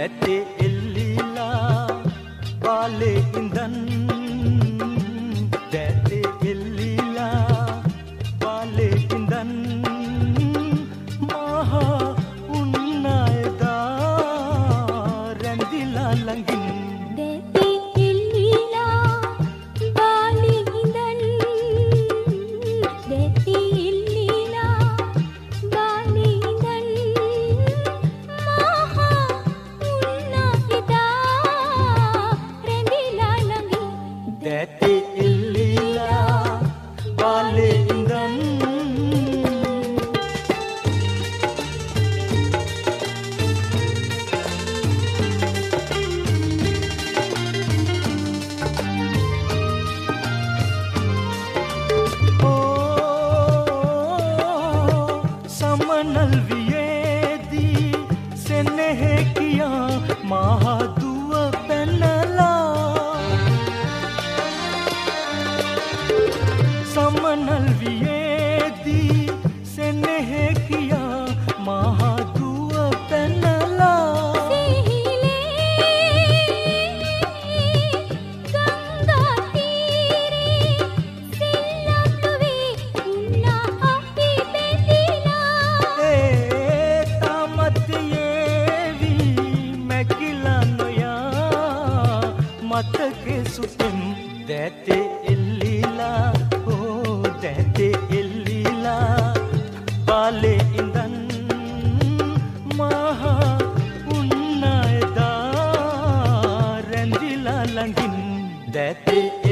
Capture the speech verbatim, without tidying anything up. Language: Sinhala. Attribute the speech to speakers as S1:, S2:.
S1: දැතේ එල්ලීලා බාලේ ඉඳන් දැතේ එල්ලීලා බාලේ ඉඳන් මහා උන්නයදා රැඳිලා ළඟින්
S2: දැතේ එල්ලීලා බාලේ ඉඳන් දැතේ එල්ලීලා බාලේ ඉඳන් මහා උන්නයදා රැඳිලා ළඟින්
S1: දැතේ එල්ලීලා බාලේ ඉඳන් समनल वियेदी सेनेहे किया महादुव पेनला समनल वियेदी सेनेहे किया महादुव पेनला
S2: සිහිලේ ගංගා තීරේ සෙල්ලම්ලුවේ උන්නා අපි බැඳිලා
S1: ඒ තාමතියේවි මැකිලා නොයා මතකේ සුපෙම් දැතේ එල්ලීලා ඕ දැතේ එල්ලීලා බාලේ ඉඳන් මහා උන්නයදා රැඳිලා ළඟින් දැතේ